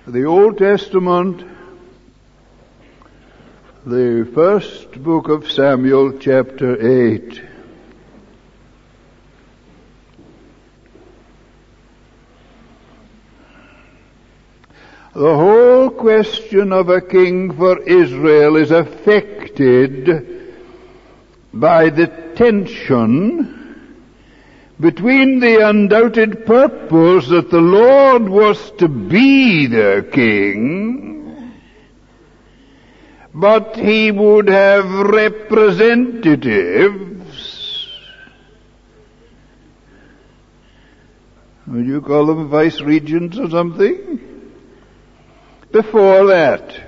The Old Testament, the first book of Samuel, chapter 8. The whole question of a king for Israel is affected by the tension between the undoubted purpose that the Lord was to be their king, but he would have representatives. Would you call them vice regents or something? Before that.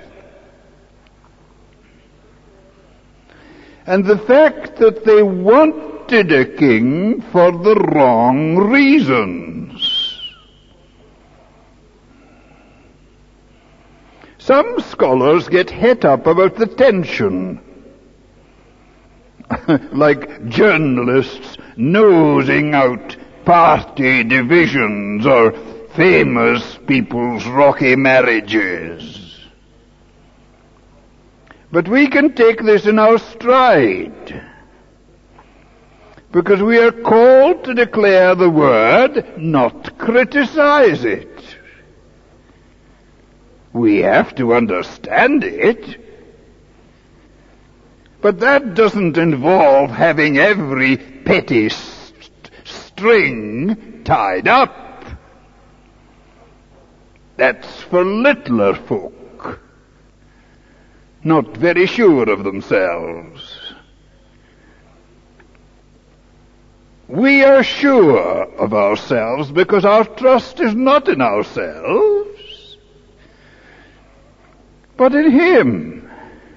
And the fact that they wanted a king for the wrong reasons. Some scholars get het up about the tension, like journalists nosing out party divisions or famous people's rocky marriages. But we can take this in our stride, because we are called to declare the word, not criticize it. We have to understand it, but that doesn't involve having every petty string tied up. That's for littler folk, not very sure of themselves. We are sure of ourselves because our trust is not in ourselves, but in Him.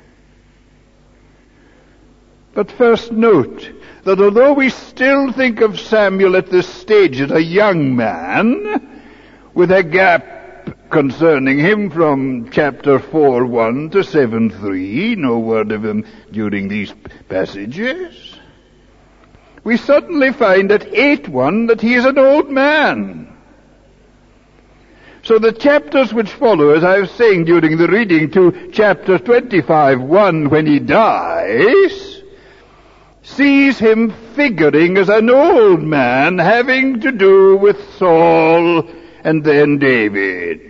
But first note that although we still think of Samuel at this stage as a young man, with a gap concerning him from chapter 4:1 to 7:3, no word of him during these passages, we suddenly find at 8:1 that he is an old man. So the chapters which follow, as I was saying during the reading to chapter 25:1, when he dies, sees him figuring as an old man having to do with Saul and then David.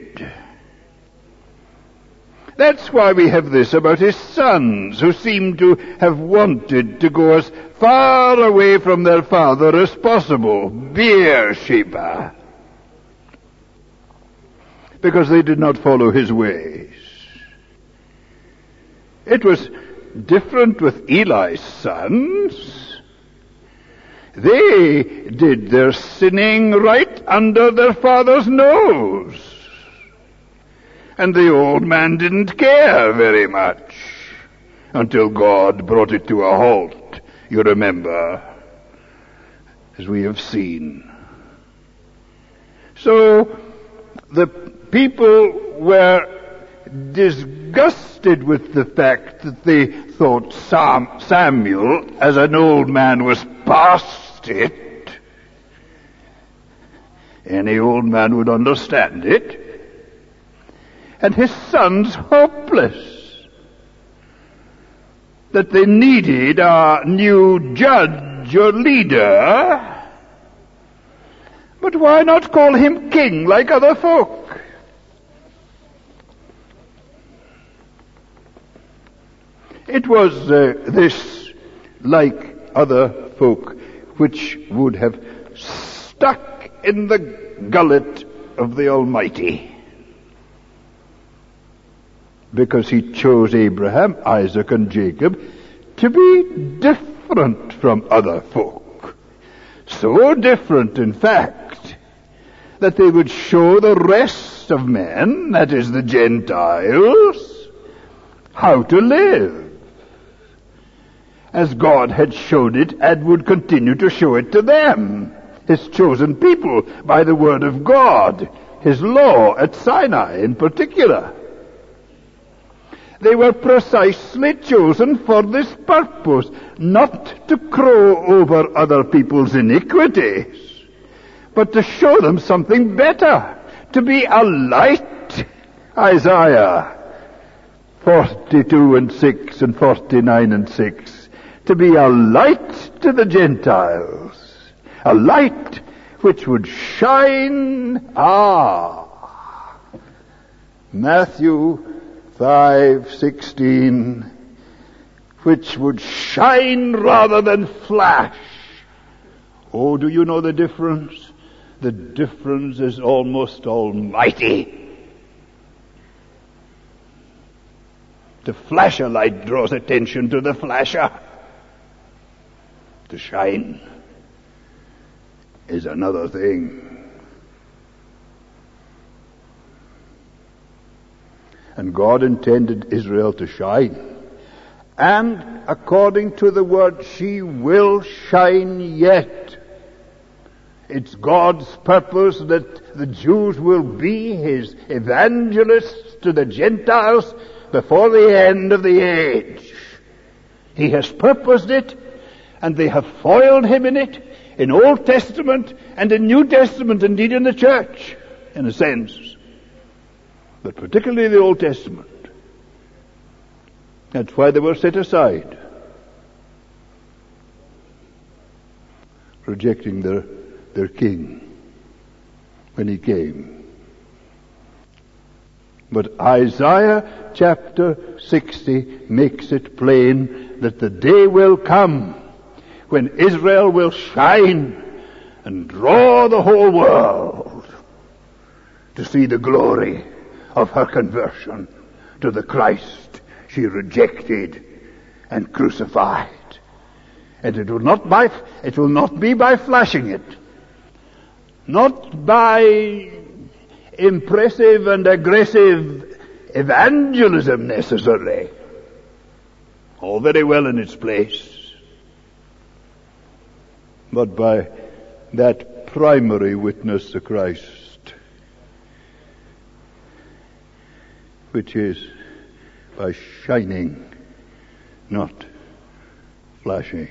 That's why we have this about his sons, who seem to have wanted to go as far away from their father as possible, Beersheba, because they did not follow his ways. It was different with Eli's sons. They did their sinning right under their father's nose. And the old man didn't care very much until God brought it to a halt, you remember, as we have seen. So the people were disgusted with the fact that they thought Samuel, as an old man, was past it. Any old man would understand it. And his sons hopeless, that they needed a new judge or leader. But why not call him king like other folk? It was this, like other folk, which would have stuck in the gullet of the Almighty, because he chose Abraham, Isaac, and Jacob to be different from other folk. So different, in fact, that they would show the rest of men, that is the Gentiles, how to live, as God had showed it and would continue to show it to them, his chosen people, by the word of God, his law at Sinai in particular. They were precisely chosen for this purpose, not to crow over other people's iniquities, but to show them something better, to be a light Isaiah 42 and 6 and 49 and 6, to be a light to the Gentiles, a light which would shine. Matthew 5:16, which would shine rather than flash. Oh, do you know the difference? The difference is almost almighty. To flash a light draws attention to the flasher. To shine is another thing. And God intended Israel to shine. And according to the word, she will shine yet. It's God's purpose that the Jews will be His evangelists to the Gentiles before the end of the age. He has purposed it, and they have foiled Him in it, in Old Testament and in New Testament, indeed in the church, in a sense. But particularly the Old Testament. That's why they were set aside, rejecting their king when he came. But Isaiah chapter 60 makes it plain that the day will come when Israel will shine and draw the whole world to see the glory of her conversion to the Christ she rejected and crucified. And it will not be by flashing it, not by impressive and aggressive evangelism necessarily, all very well in its place, but by that primary witness to Christ, which is by shining, not flashing.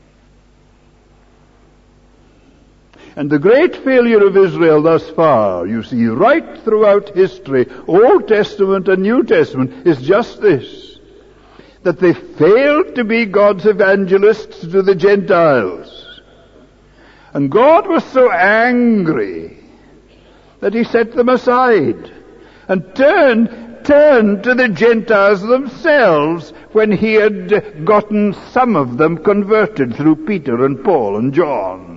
And the great failure of Israel thus far, you see, right throughout history, Old Testament and New Testament, is just this, that they failed to be God's evangelists to the Gentiles. And God was so angry that He set them aside and turned to the Gentiles themselves when He had gotten some of them converted through Peter and Paul and John.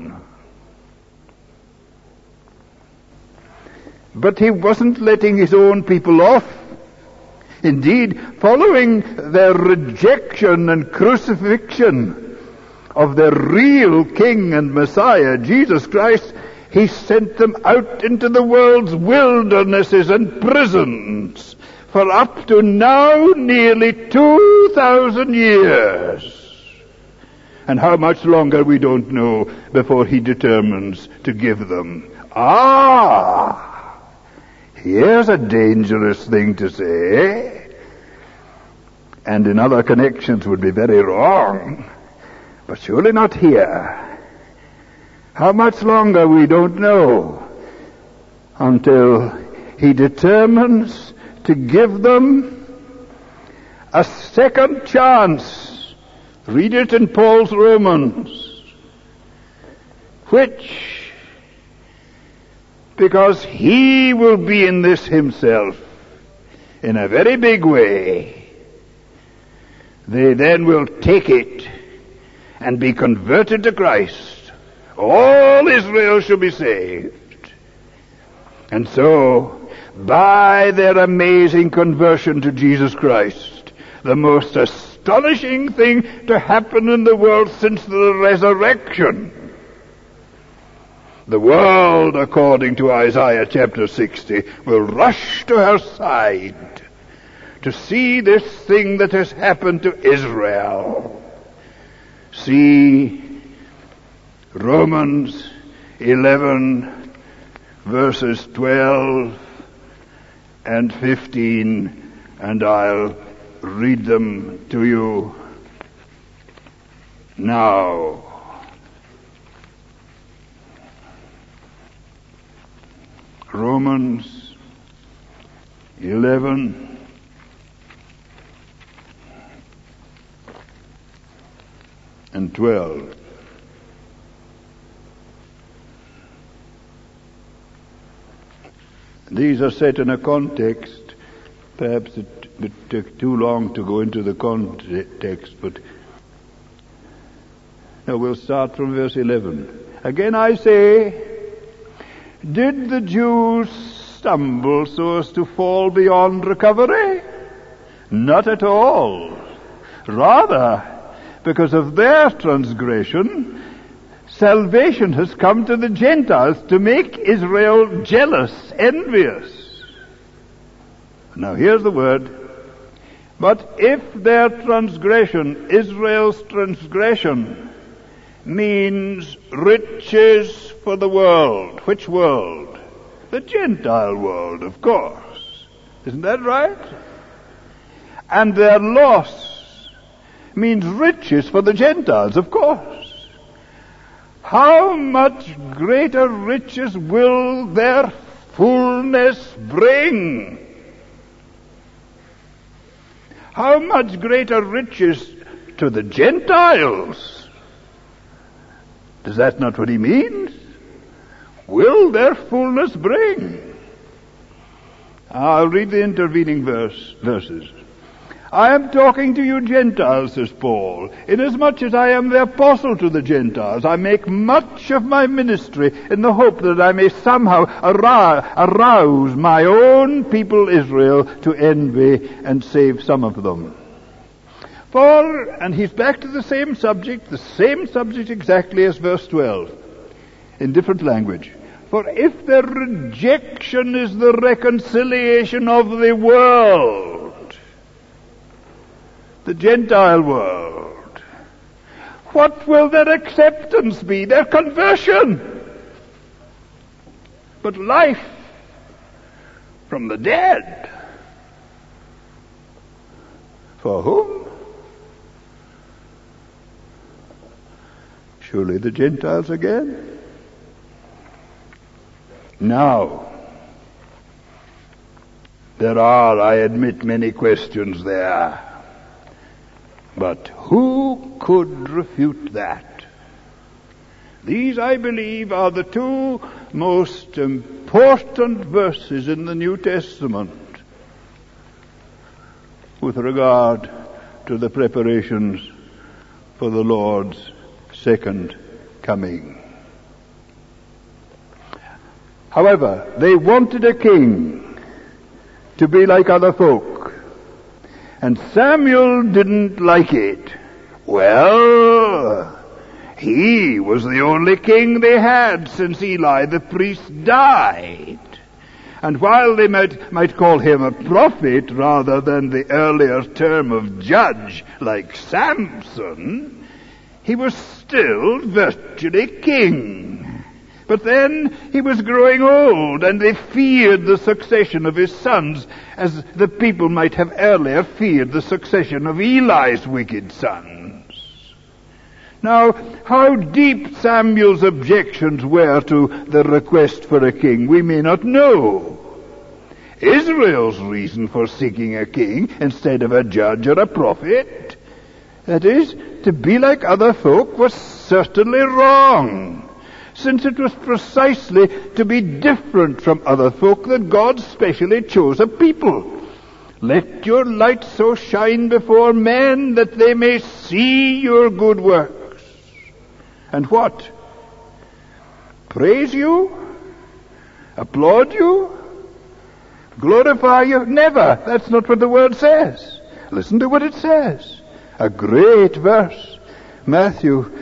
But He wasn't letting His own people off. Indeed, following their rejection and crucifixion of their real King and Messiah, Jesus Christ, He sent them out into the world's wildernesses and prisons for up to now nearly 2,000 years. And how much longer we don't know before He determines to give them. Here's a dangerous thing to say, and in other connections would be very wrong, but surely not here. How much longer we don't know, until He determines to give them a second chance. Read it in Paul's Romans, which, because He will be in this Himself in a very big way, they then will take it and be converted to Christ. All Israel shall be saved. And so, by their amazing conversion to Jesus Christ, the most astonishing thing to happen in the world since the resurrection, the world, according to Isaiah chapter 60, will rush to her side to see this thing that has happened to Israel. See Romans 11, verses 12 and 15, and I'll read them to you now. Romans 11, and 12. These are set in a context. Perhaps it would take too long to go into the context, but now we'll start from verse 11. Again I say, did the Jews stumble so as to fall beyond recovery? Not at all. Rather, because of their transgression, salvation has come to the Gentiles to make Israel jealous, envious. Now here's the word. But if their transgression, Israel's transgression, means riches for the world. Which world? The Gentile world, of course. Isn't that right? And their loss means riches for the Gentiles, of course. How much greater riches will their fullness bring? How much greater riches to the Gentiles? Is that not what he means? Will their fullness bring? I'll read the intervening verses. I am talking to you Gentiles, says Paul. Inasmuch as I am the apostle to the Gentiles, I make much of my ministry in the hope that I may somehow arouse my own people Israel to envy and save some of them. For, and he's back to the same subject exactly as verse 12, in different language. For if their rejection is the reconciliation of the world, the Gentile world, what will their acceptance be? Their conversion. But life from the dead. For whom? Surely the Gentiles again. Now, there are, I admit, many questions there. But who could refute that? These, I believe, are the two most important verses in the New Testament with regard to the preparations for the Lord's second coming. However, they wanted a king to be like other folk. And Samuel didn't like it. Well, he was the only king they had since Eli the priest died. And while they might call him a prophet rather than the earlier term of judge like Samson, he was still virtually king. But then he was growing old, and they feared the succession of his sons, as the people might have earlier feared the succession of Eli's wicked sons. Now, how deep Samuel's objections were to the request for a king, we may not know. Israel's reason for seeking a king instead of a judge or a prophet, that is, to be like other folk, was certainly wrong, since it was precisely to be different from other folk that God specially chose a people. Let your light so shine before men that they may see your good works. And what? Praise you? Applaud you? Glorify you? Never. That's not what the word says. Listen to what it says. A great verse. Matthew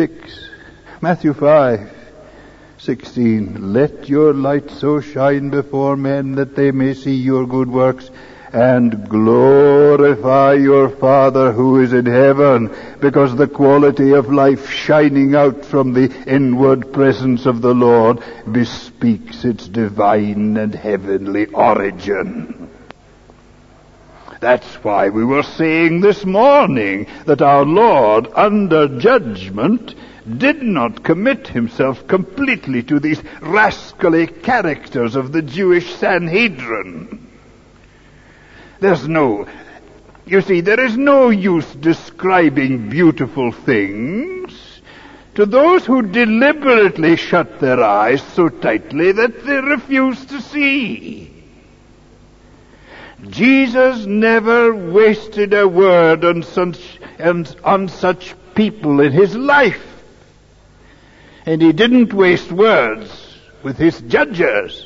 5:16. Let your light so shine before men that they may see your good works and glorify your Father who is in heaven, because the quality of life shining out from the inward presence of the Lord bespeaks its divine and heavenly origin. That's why we were saying this morning that our Lord, under judgment, did not commit himself completely to these rascally characters of the Jewish Sanhedrin. You see, there is no use describing beautiful things to those who deliberately shut their eyes so tightly that they refuse to see. Jesus never wasted a word on such people in his life. And he didn't waste words with his judges.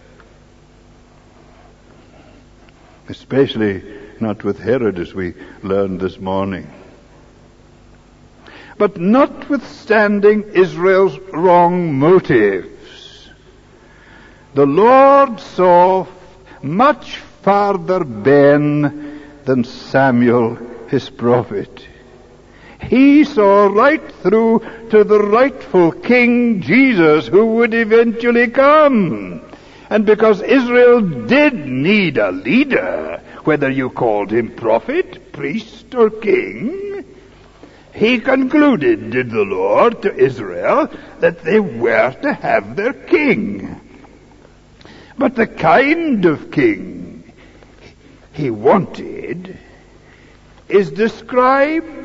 Especially not with Herod, as we learned this morning. But notwithstanding Israel's wrong motives, the Lord saw much farther Ben than Samuel, his prophet. He saw right through to the rightful King Jesus who would eventually come. And because Israel did need a leader, whether you called him prophet, priest, or king, he concluded, did the Lord, to Israel, that they were to have their king. But the kind of king he wanted is described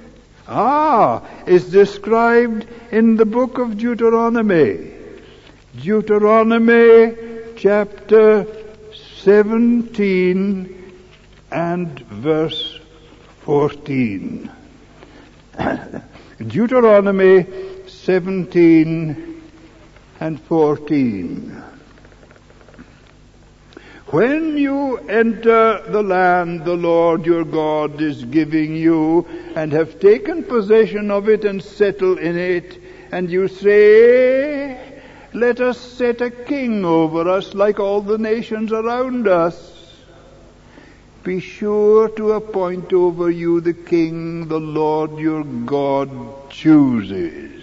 in the book of Deuteronomy. Deuteronomy chapter 17 and verse 14. Deuteronomy 17 and 14. When you enter the land the Lord your God is giving you, and have taken possession of it and settle in it, and you say, let us set a king over us like all the nations around us, be sure to appoint over you the king the Lord your God chooses.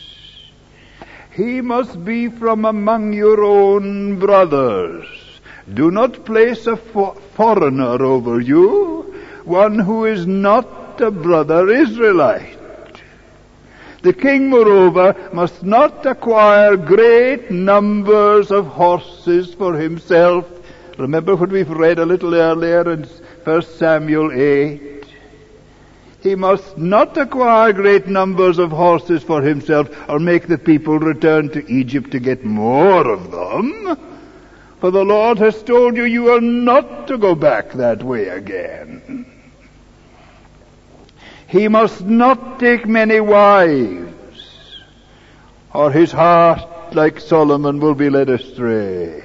He must be from among your own brothers. Do not place a foreigner over you, one who is not a brother Israelite. The king, moreover, must not acquire great numbers of horses for himself. Remember what we've read a little earlier in 1 Samuel 8? He must not acquire great numbers of horses for himself, or make the people return to Egypt to get more of them. For the Lord has told you, you are not to go back that way again. He must not take many wives, or his heart, like Solomon, will be led astray.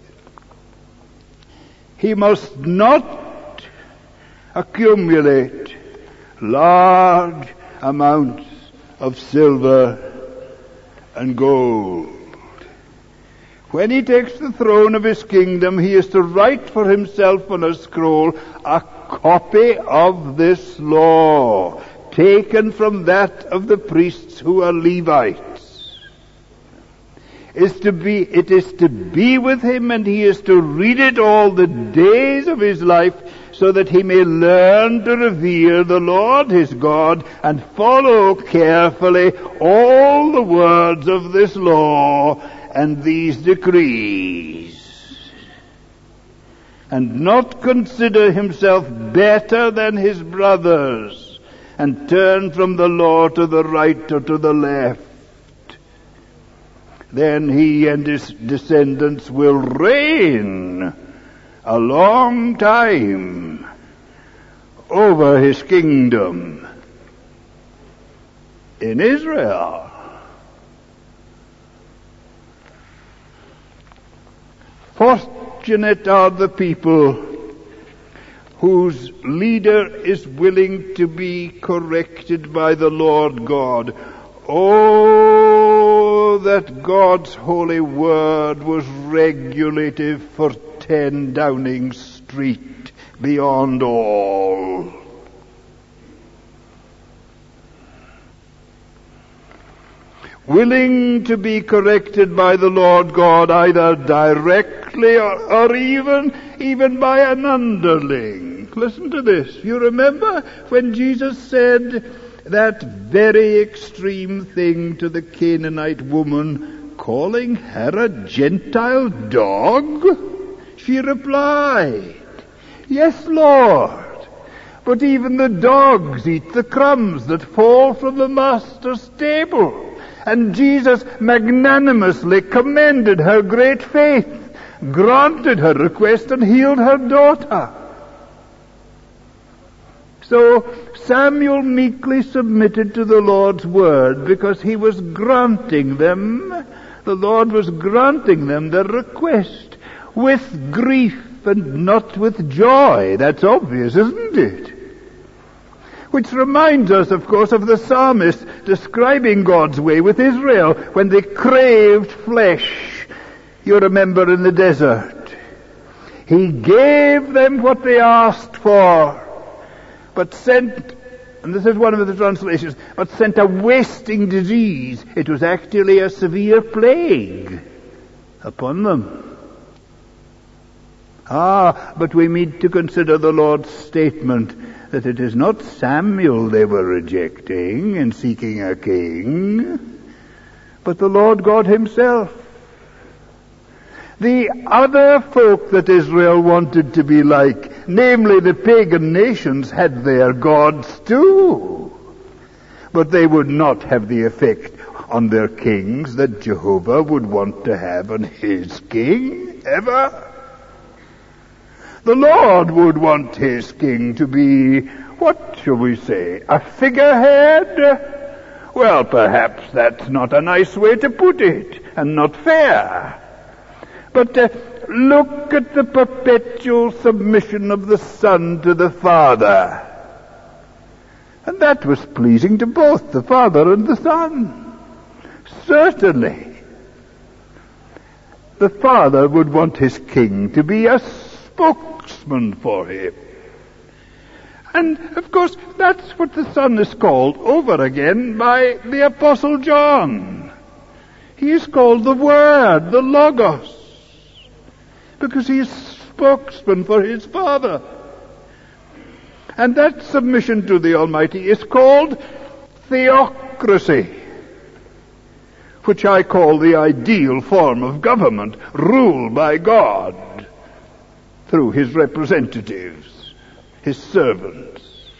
He must not accumulate large amounts of silver and gold. When he takes the throne of his kingdom, he is to write for himself on a scroll a copy of this law, taken from that of the priests who are Levites. It is to be with him, and he is to read it all the days of his life, so that he may learn to revere the Lord his God and follow carefully all the words of this law and these decrees, and not consider himself better than his brothers, and turn from the law to the right or to the left. Then he and his descendants will reign a long time over his kingdom in Israel. Fortunate are the people whose leader is willing to be corrected by the Lord God. Oh, that God's holy word was regulative for 10 Downing Street beyond all. Willing to be corrected by the Lord God, either directly or even by an underling. Listen to this. You remember when Jesus said that very extreme thing to the Canaanite woman, calling her a Gentile dog? She replied, Yes, Lord. But even the dogs eat the crumbs that fall from the master's table. And Jesus magnanimously commended her great faith, granted her request, and healed her daughter. So Samuel meekly submitted to the Lord's word because he was granting them, the Lord was granting them their request with grief and not with joy. That's obvious, isn't it? Which reminds us, of course, of the psalmist describing God's way with Israel when they craved flesh. You remember in the desert. He gave them what they asked for, but sent, and this is one of the translations, but sent a wasting disease. It was actually a severe plague upon them. But we need to consider the Lord's statement that it is not Samuel they were rejecting in seeking a king, but the Lord God himself. The other folk that Israel wanted to be like, namely the pagan nations, had their gods too. But they would not have the effect on their kings that Jehovah would want to have on his king, ever. The Lord would want his king to be, what shall we say, a figurehead? Well, perhaps that's not a nice way to put it, and not fair. But look at the perpetual submission of the Son to the Father. And that was pleasing to both the Father and the Son. Certainly. The Father would want his king to be a spokesman for him. And, of course, that's what the Son is called over again by the Apostle John. He is called the Word, the Logos, because he is spokesman for his Father. And that submission to the Almighty is called theocracy, which I call the ideal form of government, ruled by God through his representatives, his servants.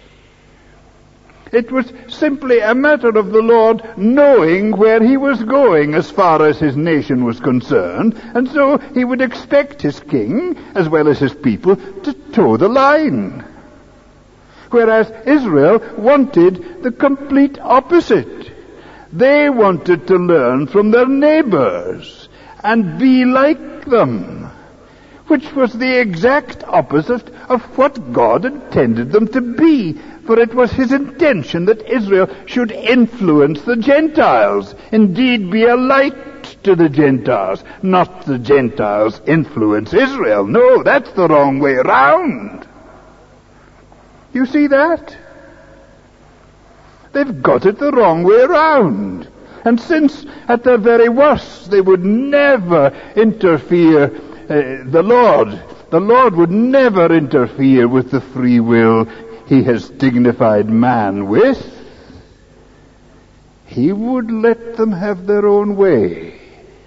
It was simply a matter of the Lord knowing where he was going as far as his nation was concerned, and so he would expect his king, as well as his people, to toe the line. Whereas Israel wanted the complete opposite. They wanted to learn from their neighbors and be like them, which was the exact opposite of what God intended them to be. For it was his intention that Israel should influence the Gentiles, indeed be a light to the Gentiles, not the Gentiles influence Israel. No, that's the wrong way around. You see that? They've got it the wrong way around. And since at their very worst they would never interfere, the Lord would never interfere with the free will he has dignified man with. He would let them have their own way.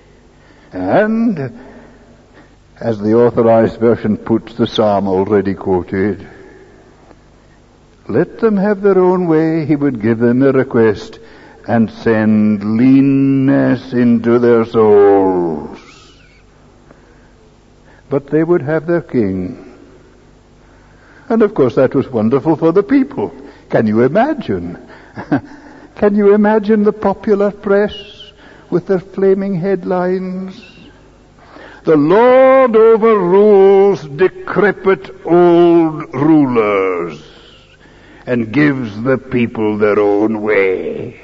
And, as the Authorized Version puts the psalm already quoted, let them have their own way, he would give them a request, and send leanness into their souls. But they would have their king. And of course that was wonderful for the people. Can you imagine? Can you imagine the popular press with their flaming headlines? The Lord overrules decrepit old rulers and gives the people their own way.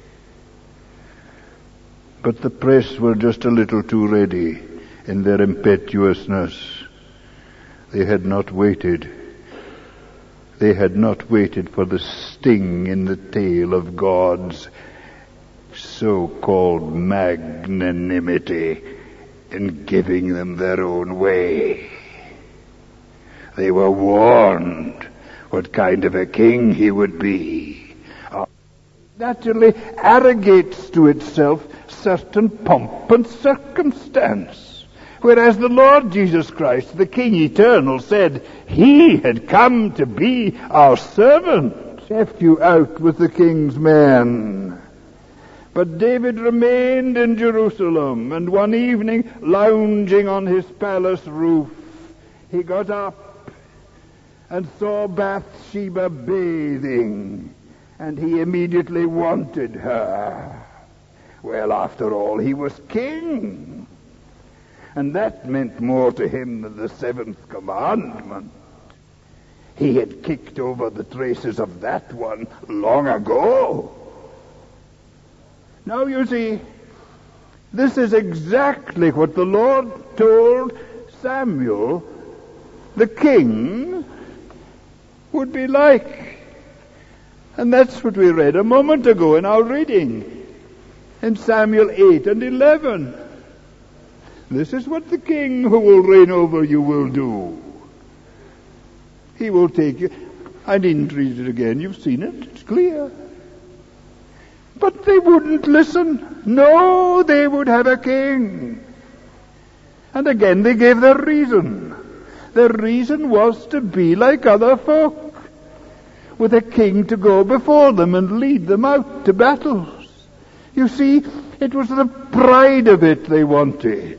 But the press were just a little too ready in their impetuousness. They had not waited. They had not waited for the sting in the tail of God's so-called magnanimity in giving them their own way. They were warned what kind of a king he would be. Naturally arrogates to itself certain pomp and circumstance. Whereas the Lord Jesus Christ, the King Eternal, said he had come to be our servant, left you out with the king's men. But David remained in Jerusalem, and one evening, lounging on his palace roof, he got up and saw Bathsheba bathing, and he immediately wanted her. Well, after all, he was king, and that meant more to him than the seventh commandment. He had kicked over the traces of that one long ago. Now you see, this is exactly what the Lord told Samuel the king would be like. And that's what we read a moment ago in our reading in Samuel 8 and 11. This is what the king who will reign over you will do. He will take you. I needn't read it again. You've seen it. It's clear. But they wouldn't listen. No, they would have a king. And again they gave their reason. Their reason was to be like other folk, with a king to go before them and lead them out to battles. You see, it was the pride of it they wanted.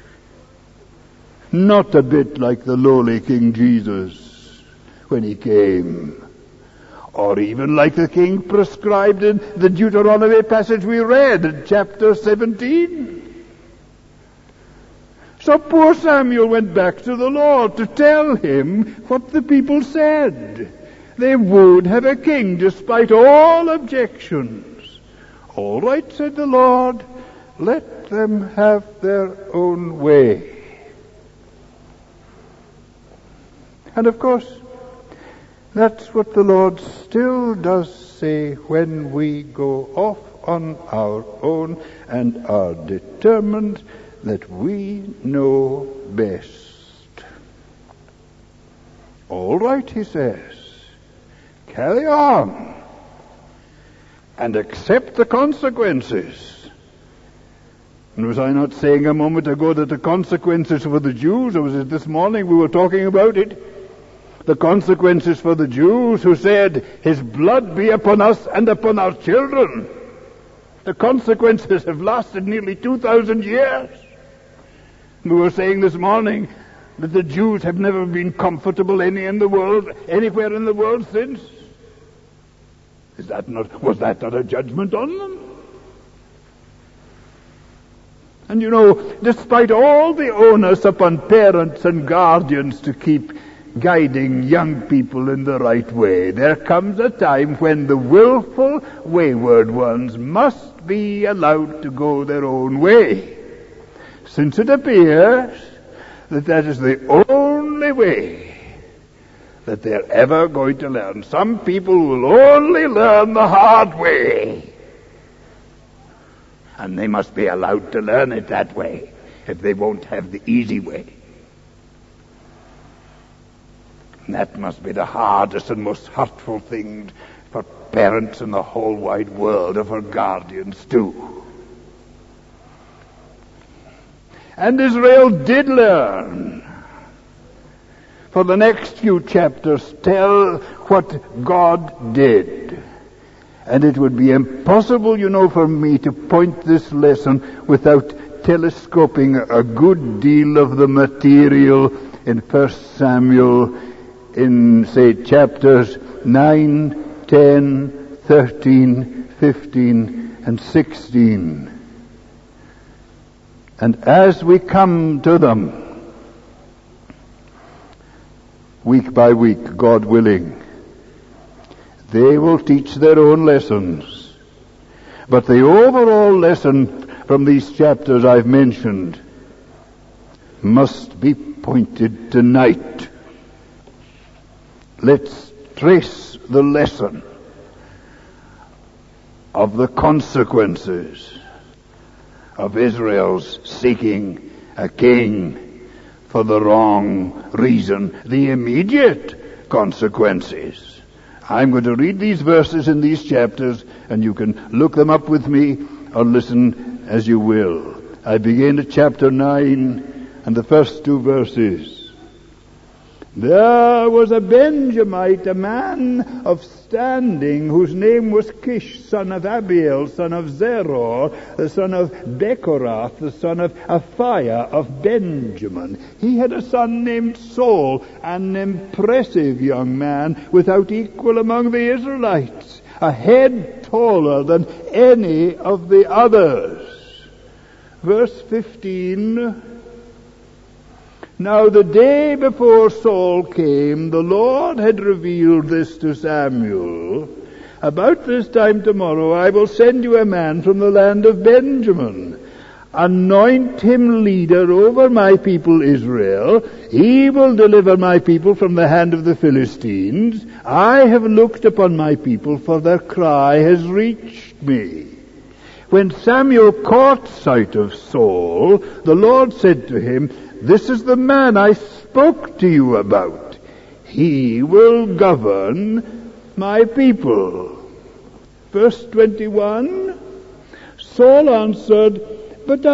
Not a bit like the lowly King Jesus when he came. Or even like the king prescribed in the Deuteronomy passage we read in chapter 17. So poor Samuel went back to the Lord to tell him what the people said. They would have a king despite all objections. All right, said the Lord, let them have their own way. And of course, that's what the Lord still does say when we go off on our own and are determined that we know best. All right, he says, carry on and accept the consequences. And was I not saying a moment ago that the consequences for the Jews, or was it this morning we were talking about it? The consequences for the Jews who said, his blood be upon us and upon our children. The consequences have lasted nearly 2,000 years. We were saying this morning that the Jews have never been comfortable anywhere in the world since. Was that not a judgment on them? And you know, despite all the onus upon parents and guardians to keep guiding young people in the right way, there comes a time when the willful, wayward ones must be allowed to go their own way, since it appears that is the only way that they're ever going to learn. Some people will only learn the hard way, and they must be allowed to learn it that way if they won't have the easy way. And that must be the hardest and most hurtful thing for parents in the whole wide world, or for guardians too. And Israel did learn. For the next few chapters tell what God did. And it would be impossible, for me to point this lesson without telescoping a good deal of the material in 1 Samuel in, say, chapters 9, 10, 13, 15, and 16. And as we come to them, week by week, God willing, they will teach their own lessons. But the overall lesson from these chapters I've mentioned must be pointed tonight. Let's trace the lesson of the consequences of Israel's seeking a king for the wrong reason, the immediate consequences. I'm going to read these verses in these chapters, and you can look them up with me or listen as you will. I begin at chapter 9 and the first 2 verses. There was a Benjamite, a man of standing, whose name was Kish, son of Abiel, son of Zeror, the son of Bechorath, the son of Aphiah of Benjamin. He had a son named Saul, an impressive young man without equal among the Israelites, a head taller than any of the others. Verse 15... Now the day before Saul came, the Lord had revealed this to Samuel. About this time tomorrow I will send you a man from the land of Benjamin. Anoint him leader over my people Israel. He will deliver my people from the hand of the Philistines. I have looked upon my people, for their cry has reached me. When Samuel caught sight of Saul, the Lord said to him, This is the man I spoke to you about. He will govern my people. Verse 21, Saul answered, But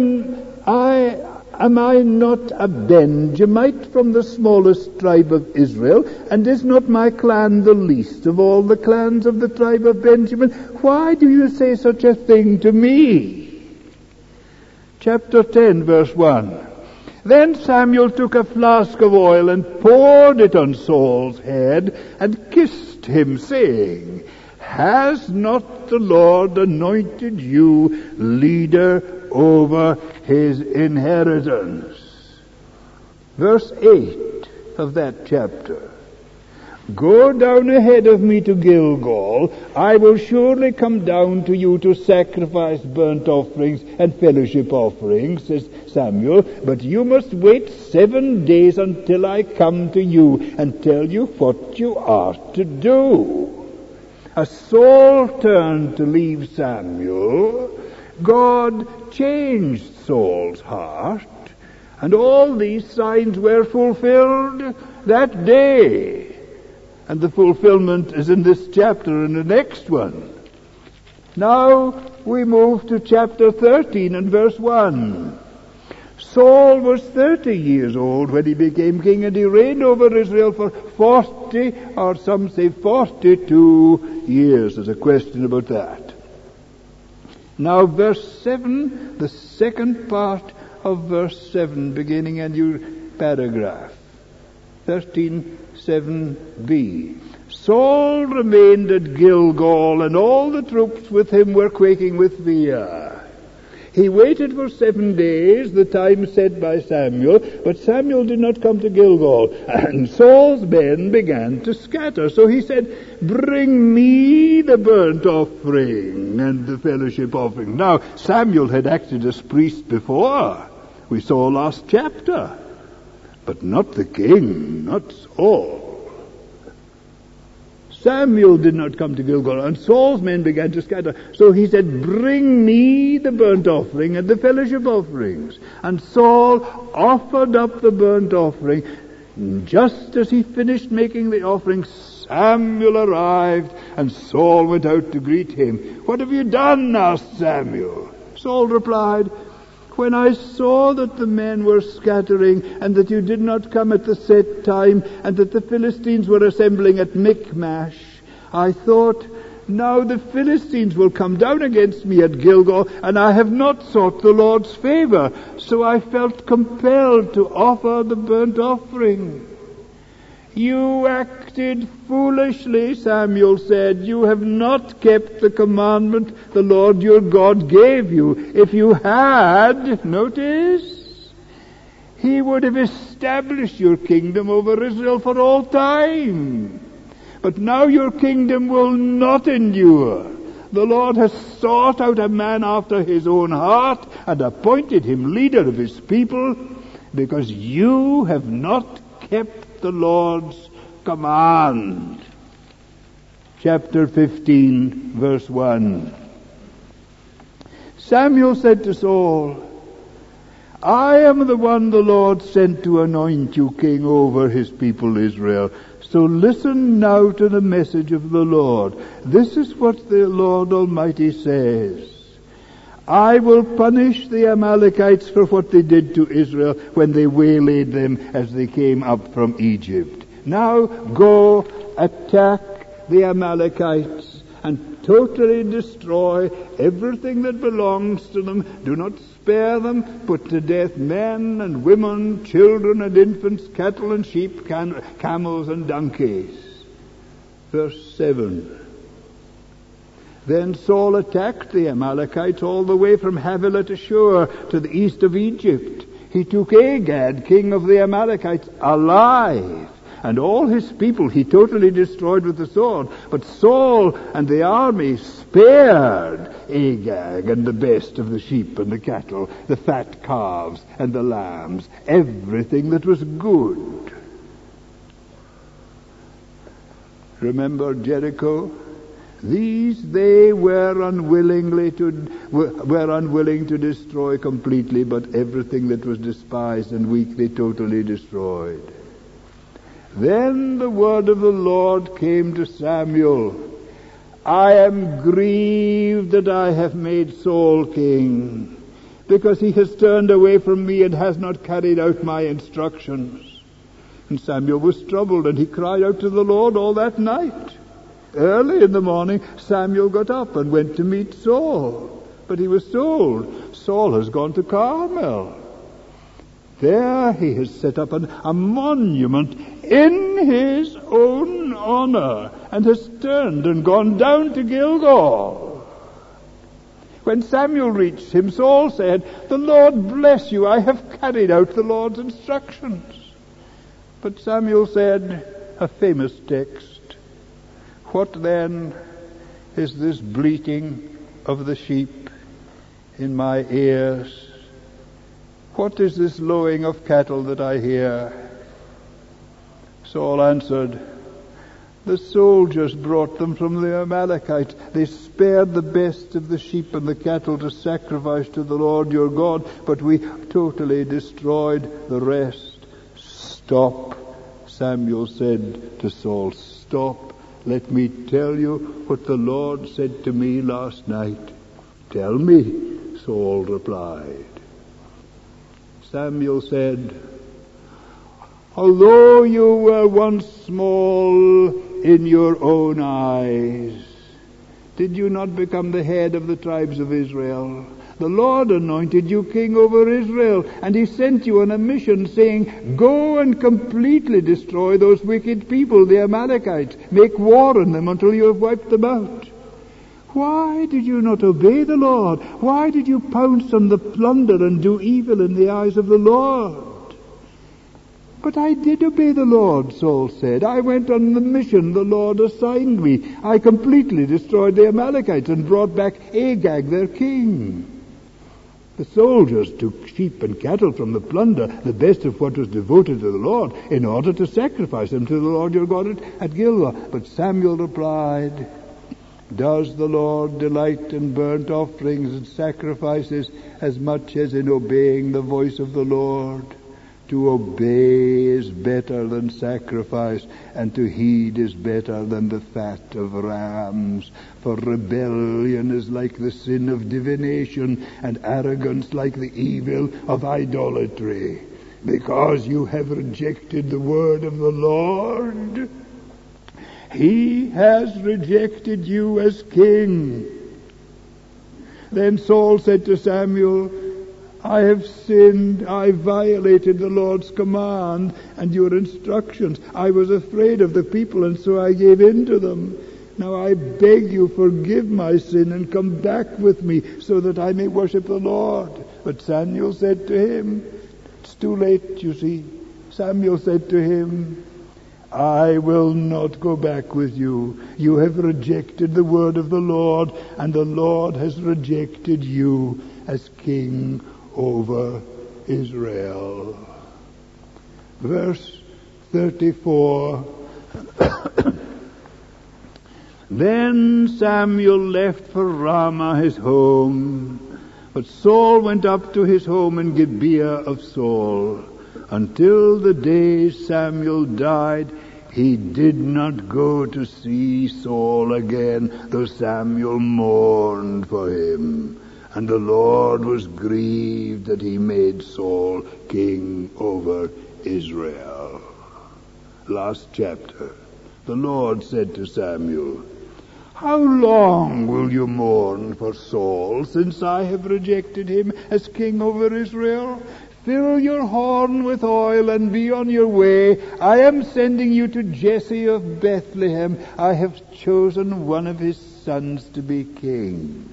am I not a Benjamite from the smallest tribe of Israel? And is not my clan the least of all the clans of the tribe of Benjamin? Why do you say such a thing to me? Chapter 10, verse 1. Then Samuel took a flask of oil and poured it on Saul's head and kissed him, saying, Has not the Lord anointed you leader over his inheritance? Verse 8 of that chapter. Go down ahead of me to Gilgal. I will surely come down to you to sacrifice burnt offerings and fellowship offerings, says Samuel, but you must wait 7 days until I come to you and tell you what you are to do. As Saul turned to leave Samuel, God changed Saul's heart, and all these signs were fulfilled that day. And the fulfillment is in this chapter and the next one. Now we move to chapter 13 and verse 1. Saul was 30 years old when he became king, and he reigned over Israel for 40, or some say 42 years. There's a question about that. Now verse 7, the second part of verse 7, beginning a new paragraph. 13:7b. Saul remained at Gilgal, and all the troops with him were quaking with fear. He waited for 7 days, the time set by Samuel, but Samuel did not come to Gilgal, and Saul's men began to scatter. So he said, Bring me the burnt offering and the fellowship offering. Now, Samuel had acted as priest before. We saw last chapter. But not the king, not Saul. Samuel did not come to Gilgal, and Saul's men began to scatter. So he said, Bring me the burnt offering and the fellowship offerings. And Saul offered up the burnt offering. Just as he finished making the offering, Samuel arrived, and Saul went out to greet him. What have you done? Asked Samuel. Saul replied, When I saw that the men were scattering, and that you did not come at the set time, and that the Philistines were assembling at Michmash, I thought, Now the Philistines will come down against me at Gilgal, and I have not sought the Lord's favor. So I felt compelled to offer the burnt offering. You acted foolishly, Samuel said. You have not kept the commandment the Lord your God gave you. If you had, notice, he would have established your kingdom over Israel for all time. But now your kingdom will not endure. The Lord has sought out a man after his own heart and appointed him leader of his people, because you have not kept the Lord's command. Chapter 15, verse 1. Samuel said to Saul, I am the one the Lord sent to anoint you king over his people Israel. So listen now to the message of the Lord. This is what the Lord Almighty says. I will punish the Amalekites for what they did to Israel when they waylaid them as they came up from Egypt. Now go attack the Amalekites and totally destroy everything that belongs to them. Do not spare them. Put to death men and women, children and infants, cattle and sheep, camels and donkeys. Verse 7. Then Saul attacked the Amalekites all the way from Havilah to Shur to the east of Egypt. He took Agag, king of the Amalekites, alive, and all his people he totally destroyed with the sword. But Saul and the army spared Agag and the best of the sheep and the cattle, the fat calves and the lambs, everything that was good. Remember Jericho? These they were unwilling to destroy completely, but everything that was despised and weak they totally destroyed. Then the word of the Lord came to Samuel. I am grieved that I have made Saul king, because he has turned away from me and has not carried out my instructions. And Samuel was troubled, and he cried out to the Lord all that night. Early in the morning, Samuel got up and went to meet Saul. But he was told, Saul has gone to Carmel. There he has set up a monument in his own honor, and has turned and gone down to Gilgal. When Samuel reached him, Saul said, The Lord bless you, I have carried out the Lord's instructions. But Samuel said, a famous text, What then is this bleating of the sheep in my ears? What is this lowing of cattle that I hear? Saul answered, The soldiers brought them from the Amalekites. They spared the best of the sheep and the cattle to sacrifice to the Lord your God, but we totally destroyed the rest. Stop, Samuel said to Saul, stop. Let me tell you what the Lord said to me last night. Tell me, Saul replied. Samuel said, Although you were once small in your own eyes, did you not become the head of the tribes of Israel? The Lord anointed you king over Israel, and he sent you on a mission, saying, Go and completely destroy those wicked people, the Amalekites. Make war on them until you have wiped them out. Why did you not obey the Lord? Why did you pounce on the plunder and do evil in the eyes of the Lord? But I did obey the Lord, Saul said. I went on the mission the Lord assigned me. I completely destroyed the Amalekites and brought back Agag, their king. The soldiers took sheep and cattle from the plunder, the best of what was devoted to the Lord, in order to sacrifice them to the Lord your God at Gilgal. But Samuel replied, Does the Lord delight in burnt offerings and sacrifices as much as in obeying the voice of the Lord? To obey is better than sacrifice, and to heed is better than the fat of rams. For rebellion is like the sin of divination, and arrogance like the evil of idolatry. Because you have rejected the word of the Lord, he has rejected you as king. Then Saul said to Samuel, I have sinned. I violated the Lord's command and your instructions. I was afraid of the people, and so I gave in to them. Now I beg you, forgive my sin and come back with me so that I may worship the Lord. But Samuel said to him, It's too late, you see. Samuel said to him, I will not go back with you. You have rejected the word of the Lord, and the Lord has rejected you as king over Israel. Verse 34. Then Samuel left for Ramah his home, but Saul went up to his home in Gibeah of Saul. Until the day Samuel died, he did not go to see Saul again, though Samuel mourned for him. And the Lord was grieved that he made Saul king over Israel. Last chapter. The Lord said to Samuel, how long will you mourn for Saul, since I have rejected him as king over Israel? Fill your horn with oil and be on your way. I am sending you to Jesse of Bethlehem. I have chosen one of his sons to be king.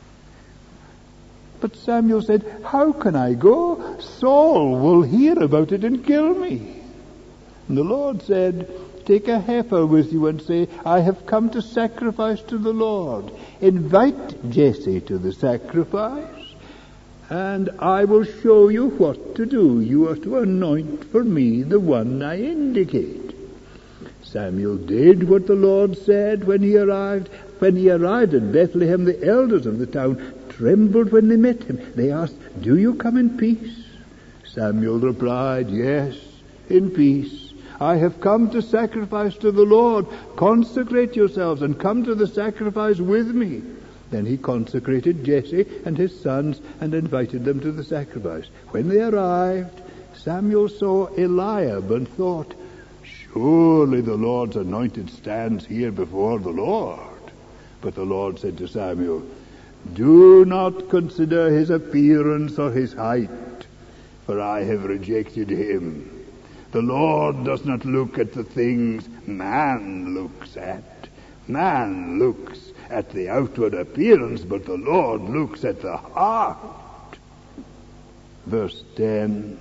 But Samuel said, how can I go? Saul will hear about it and kill me. And the Lord said, take a heifer with you and say, I have come to sacrifice to the Lord. Invite Jesse to the sacrifice, and I will show you what to do. You are to anoint for me the one I indicate. Samuel did what the Lord said when he arrived. When he arrived at Bethlehem, the elders of the town trembled when they met him. They asked, do you come in peace? Samuel replied, yes, in peace. I have come to sacrifice to the Lord. Consecrate yourselves and come to the sacrifice with me. Then he consecrated Jesse and his sons and invited them to the sacrifice. When they arrived, Samuel saw Eliab and thought, surely the Lord's anointed stands here before the Lord. But the Lord said to Samuel, do not consider his appearance or his height, for I have rejected him. The Lord does not look at the things man looks at. Man looks at the outward appearance, but the Lord looks at the heart. Verse 10.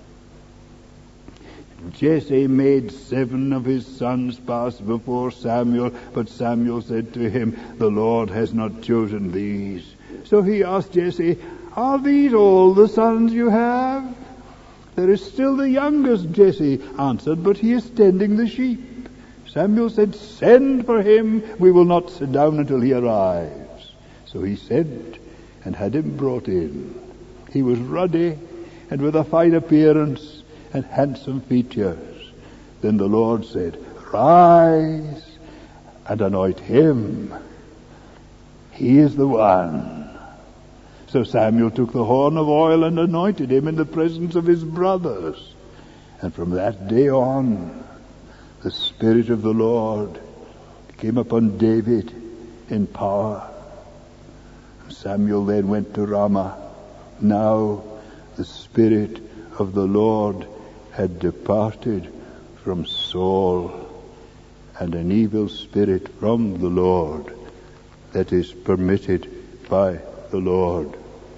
Jesse made 7 of his sons pass before Samuel, but Samuel said to him, the Lord has not chosen these. So he asked Jesse, are these all the sons you have? There is still the youngest, Jesse answered, but he is tending the sheep. Samuel said, send for him. We will not sit down until he arrives. So he sent and had him brought in. He was ruddy and with a fine appearance and handsome features. Then the Lord said, rise and anoint him. He is the one. So Samuel took the horn of oil and anointed him in the presence of his brothers. And from that day on, the Spirit of the Lord came upon David in power. Samuel then went to Ramah. Now the Spirit of the Lord had departed from Saul, and an evil spirit from the Lord, that is permitted by the Lord,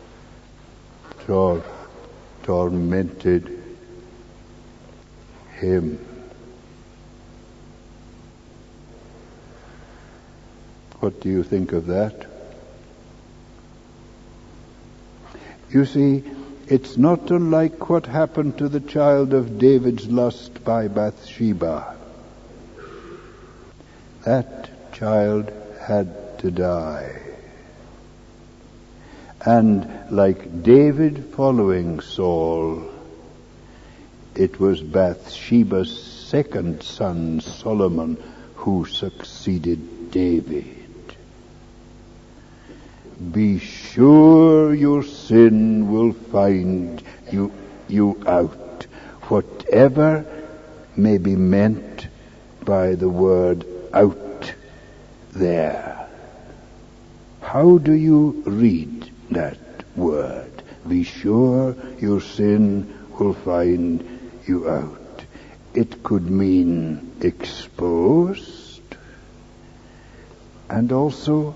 tormented him. What do you think of that? You see, it's not unlike what happened to the child of David's lust by Bathsheba. That child had to die. And like David following Saul, it was Bathsheba's second son, Solomon, who succeeded David. Be sure your sin will find you out, whatever may be meant by the word out there. How do you read that word? Be sure your sin will find you out. It could mean exposed and also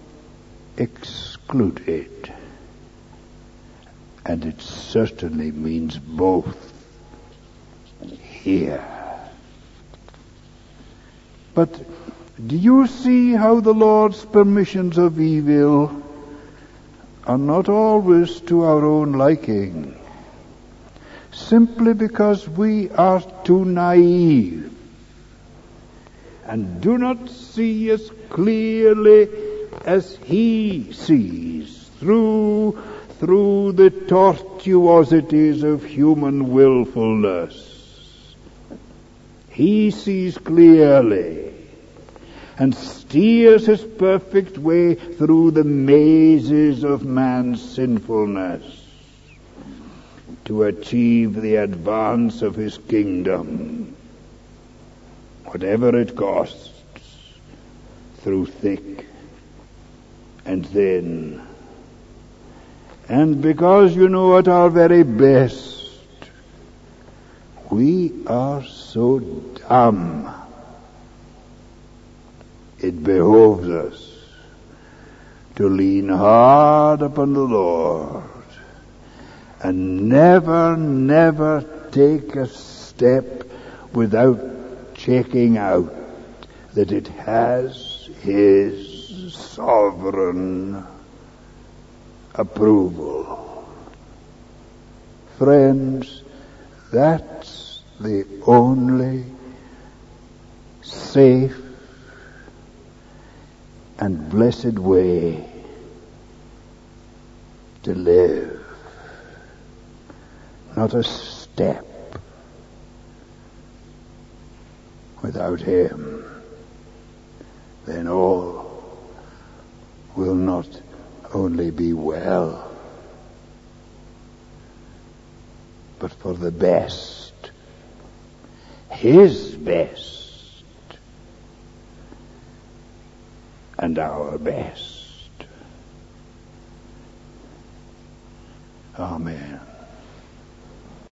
excluded. And it certainly means both here. But do you see how the Lord's permissions of evil are not always to our own liking, simply because we are too naive and do not see as clearly as He sees through the tortuosities of human willfulness. He sees clearly. and steers his perfect way through the mazes of man's sinfulness to achieve the advance of his kingdom, whatever it costs, through thick and thin. And because, at our very best, we are so dumb, it behoves us to lean hard upon the Lord and never take a step without checking out that it has His sovereign approval. Friends, that's the only safe and blessed way to live. Not a step without Him. Then all will not only be well, but for the best, His best, and our best. Amen.